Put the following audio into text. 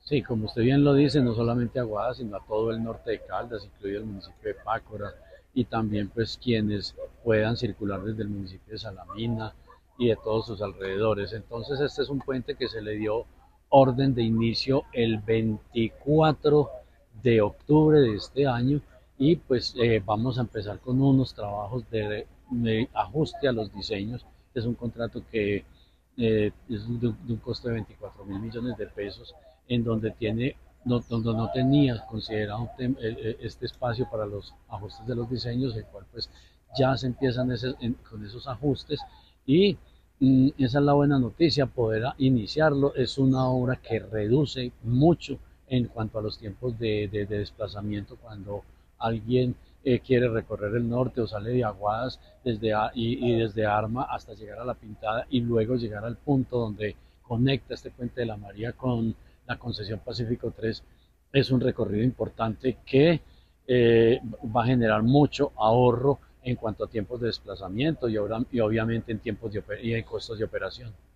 Sí, como usted bien lo dice, no solamente a Aguada, sino a todo el norte de Caldas, incluido el municipio de Pácora, y también pues quienes puedan circular desde el municipio de Salamina y de todos sus alrededores. Entonces este es un puente que se le dio orden de inicio el 24 de octubre de este año y pues vamos a empezar con unos trabajos de ajuste a los diseños. Es un contrato que es de un costo de 24.000 millones de pesos en donde donde no tenía considerado este espacio para los ajustes de los diseños, el cual pues ya se empiezan con esos ajustes y esa es la buena noticia, poder iniciarlo. Es una obra que reduce mucho en cuanto a los tiempos de desplazamiento cuando alguien quiere recorrer el norte o sale de Aguadas y desde Arma hasta llegar a La Pintada y luego llegar al punto donde conecta este puente de la María con la concesión Pacífico 3. Es un recorrido importante que va a generar mucho ahorro en cuanto a tiempos de desplazamiento y obviamente en tiempos y en costos de operación.